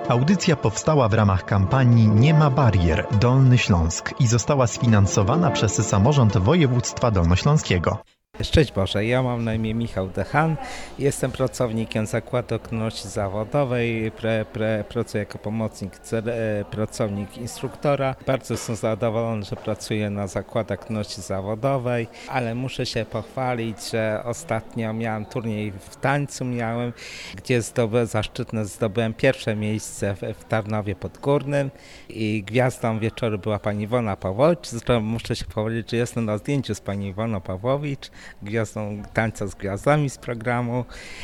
Audycja powstała w ramach kampanii Nie ma barier Dolny Śląsk i została sfinansowana przez Samorząd Województwa Dolnośląskiego. Szczęść Boże, ja mam na imię Michał Dechan, jestem pracownikiem Zakładu Aktywności Zawodowej, pracuję jako pomocnik, pracownik instruktora. Bardzo jestem zadowolony, że pracuję na Zakładzie Aktywności Zawodowej, ale muszę się pochwalić, że ostatnio miałem turniej w tańcu, gdzie zdobyłem pierwsze miejsce w Tarnowie Podgórnym i gwiazdą wieczoru była pani Iwona Pawłowicz. Zresztą muszę się pochwalić, że jestem na zdjęciu z pani Iwoną Pawłowicz, gwiazdą Tańca z Gwiazdami z programu.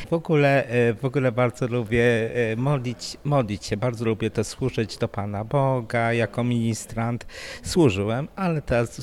W ogóle bardzo lubię modlić się, bardzo lubię też służyć do Pana Boga. Jako ministrant służyłem, ale teraz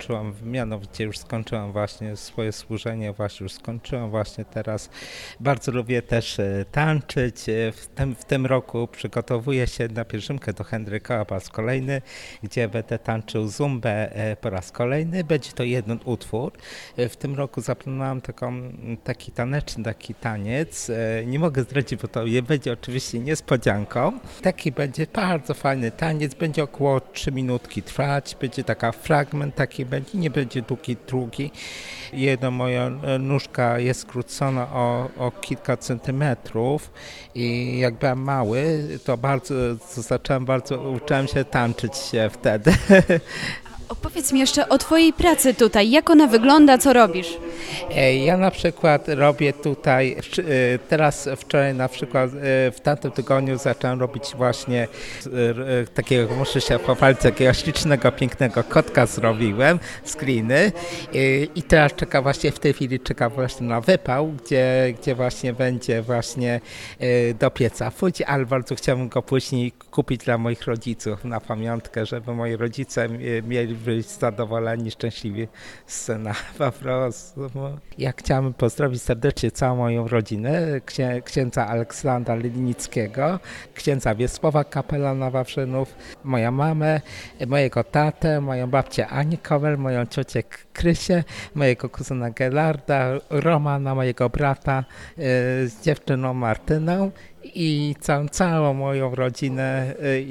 już skończyłam właśnie swoje służenie, już skończyłam właśnie teraz. Bardzo lubię też tańczyć. W tym roku przygotowuję się na pielgrzymkę do Henrykowa po raz kolejny, gdzie będę tańczył zumbę po raz kolejny. Będzie to jeden utwór. W tym roku zaplanowałem taki taniec. Nie mogę zdradzić, bo to będzie oczywiście niespodzianką. Taki będzie bardzo fajny taniec, będzie około 3 minutki trwać, będzie taka fragment, taki będzie, nie będzie długi. Jedna moja nóżka jest skrócona o kilka centymetrów i jak byłem mały, to uczyłem się tańczyć się wtedy. Opowiedz mi jeszcze o Twojej pracy tutaj. Jak ona wygląda, co robisz? Ja na przykład robię tutaj, wczoraj na przykład w tamtym tygodniu zacząłem robić właśnie takiego, muszę się pochwalić, takiego ślicznego, pięknego kotka zrobiłem, screeny i teraz w tej chwili czeka właśnie na wypał, gdzie właśnie będzie właśnie do pieca wchodzi, ale bardzo chciałbym go później kupić dla moich rodziców na pamiątkę, żeby moi rodzice mieli być zadowoleni, szczęśliwi z syna po prostu. Ja chciałem pozdrowić serdecznie całą moją rodzinę, księdza Aleksandra Linickiego, księdza Wiesława Kapelana Wawrzynów, moją mamę, mojego tatę, moją babcię Anię Kowel, moją ciocię Krysię, mojego kuzyna Gerarda, Romana, mojego brata z dziewczyną Martyną i całą moją rodzinę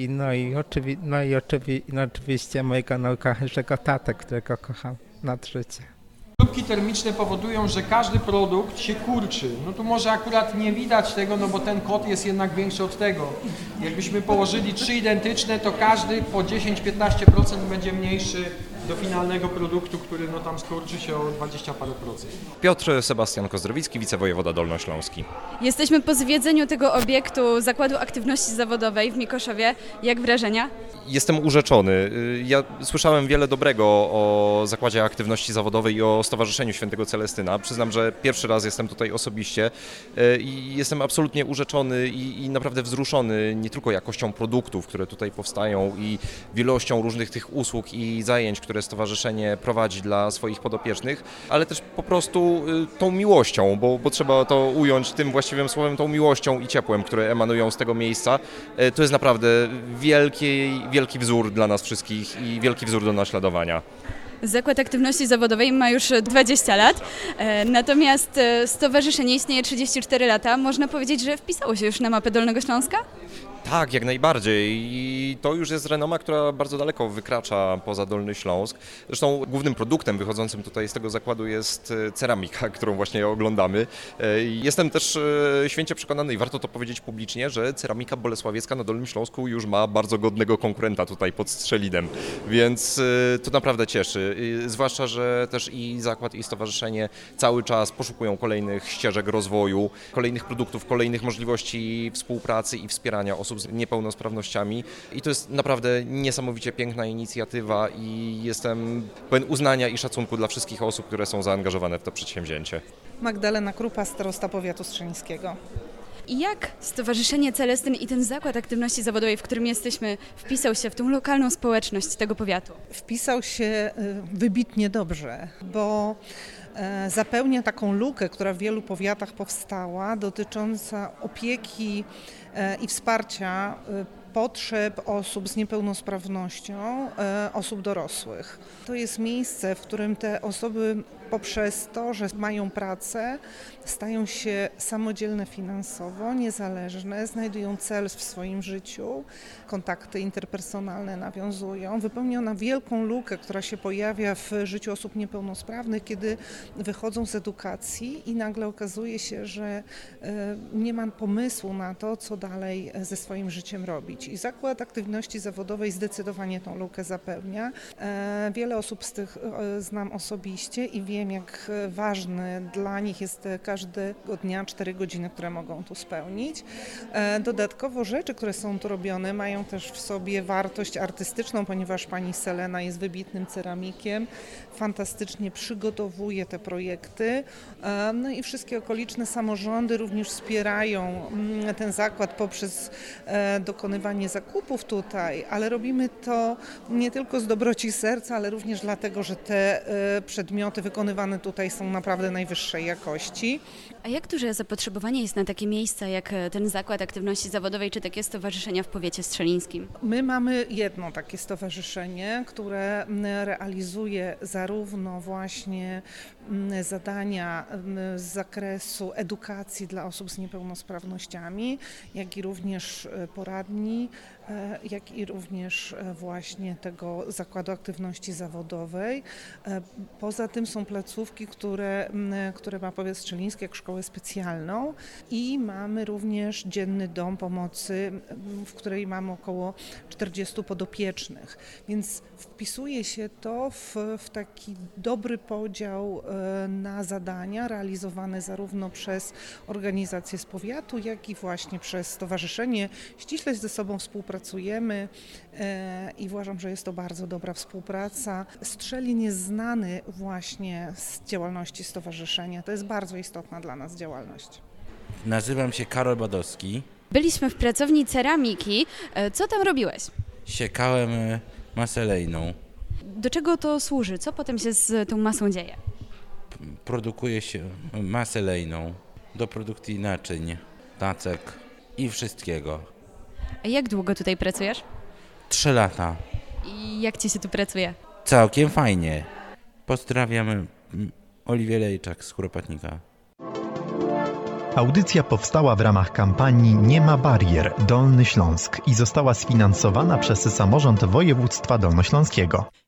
oczywiście mojego najkochańszego tatę, którego kocham nad życie. Próbki termiczne powodują, że każdy produkt się kurczy. No tu może akurat nie widać tego, no bo ten kod jest jednak większy od tego. Jakbyśmy położyli 3 identyczne, to każdy po 10-15% będzie mniejszy do finalnego produktu, który no tam skurczy się o 20 parę procent. Piotr Sebastian Kozdrowicki, wicewojewoda dolnośląski. Jesteśmy po zwiedzeniu tego obiektu Zakładu Aktywności Zawodowej w Mikoszowie. Jak wrażenia? Jestem urzeczony. Ja słyszałem wiele dobrego o Zakładzie Aktywności Zawodowej i o Stowarzyszeniu Świętego Celestyna. Przyznam, że pierwszy raz jestem tutaj osobiście i jestem absolutnie urzeczony i naprawdę wzruszony nie tylko jakością produktów, które tutaj powstają i wielością różnych tych usług i zajęć, które stowarzyszenie prowadzi dla swoich podopiecznych, ale też po prostu tą miłością, bo trzeba to ująć tym właściwym słowem, tą miłością i ciepłem, które emanują z tego miejsca. To jest naprawdę wielki wzór dla nas wszystkich i wielki wzór do naśladowania. Zakład Aktywności Zawodowej ma już 20 lat, natomiast stowarzyszenie istnieje 34 lata. Można powiedzieć, że wpisało się już na mapę Dolnego Śląska? Tak, jak najbardziej i to już jest renoma, która bardzo daleko wykracza poza Dolny Śląsk. Zresztą głównym produktem wychodzącym tutaj z tego zakładu jest ceramika, którą właśnie oglądamy. Jestem też święcie przekonany i warto to powiedzieć publicznie, że ceramika bolesławiecka na Dolnym Śląsku już ma bardzo godnego konkurenta tutaj pod Strzelinem, więc to naprawdę cieszy. Zwłaszcza, że też i zakład i stowarzyszenie cały czas poszukują kolejnych ścieżek rozwoju, kolejnych produktów, kolejnych możliwości współpracy i wspierania osób z niepełnosprawnościami i to jest naprawdę niesamowicie piękna inicjatywa i jestem pełen uznania i szacunku dla wszystkich osób, które są zaangażowane w to przedsięwzięcie. Magdalena Krupa, starosta powiatu strzelnickiego. I jak Stowarzyszenie Celestyn i ten Zakład Aktywności Zawodowej, w którym jesteśmy, wpisał się w tą lokalną społeczność tego powiatu? Wpisał się wybitnie dobrze, bo zapełnia taką lukę, która w wielu powiatach powstała, dotycząca opieki i wsparcia potrzeb osób z niepełnosprawnością, osób dorosłych. To jest miejsce, w którym te osoby poprzez to, że mają pracę, stają się samodzielne finansowo, niezależne, znajdują cel w swoim życiu, kontakty interpersonalne nawiązują. Wypełniona wielką lukę, która się pojawia w życiu osób niepełnosprawnych, kiedy wychodzą z edukacji i nagle okazuje się, że nie ma pomysłu na to, co dalej ze swoim życiem robić. I Zakład Aktywności Zawodowej zdecydowanie tą lukę zapełnia. Wiele osób z tych znam osobiście i wiem, jak ważny dla nich jest każdego dnia 4 godziny, które mogą tu spełnić. Dodatkowo rzeczy, które są tu robione, mają też w sobie wartość artystyczną, ponieważ pani Selena jest wybitnym ceramikiem, fantastycznie przygotowuje te projekty. No i wszystkie okoliczne samorządy również wspierają ten zakład poprzez dokonywanie zakupów tutaj, ale robimy to nie tylko z dobroci serca, ale również dlatego, że te przedmioty wykonywane tutaj są naprawdę najwyższej jakości. A jak duże zapotrzebowanie jest na takie miejsca jak ten Zakład Aktywności Zawodowej czy takie stowarzyszenia w powiecie strzelińskim? My mamy jedno takie stowarzyszenie, które realizuje zarówno właśnie zadania z zakresu edukacji dla osób z niepełnosprawnościami, jak i również poradni, jak i również właśnie tego Zakładu Aktywności Zawodowej. Poza tym są placówki, które ma powiat strzeliński, jak szkołę specjalną i mamy również dzienny dom pomocy, w której mamy około 40 podopiecznych, więc wpisuje się to w taki dobry podział na zadania realizowane zarówno przez organizacje z powiatu, jak i właśnie przez stowarzyszenie. Ściśle ze sobą współpracujemy i uważam, że jest to bardzo dobra współpraca. Strzelin jest znany właśnie z działalności stowarzyszenia. To jest bardzo istotna dla nas działalność. Nazywam się Karol Badowski. Byliśmy w pracowni ceramiki. Co tam robiłeś? Siekałem masę lejną. Do czego to służy? Co potem się z tą masą dzieje? Produkuje się masę lejną do produkcji naczyń, tacek i wszystkiego. A jak długo tutaj pracujesz? 3 lata. I jak ci się tu pracuje? Całkiem fajnie. Pozdrawiam Oliwię Lejczak z Kuropatnika. Audycja powstała w ramach kampanii Nie ma barier Dolny Śląsk i została sfinansowana przez samorząd województwa dolnośląskiego.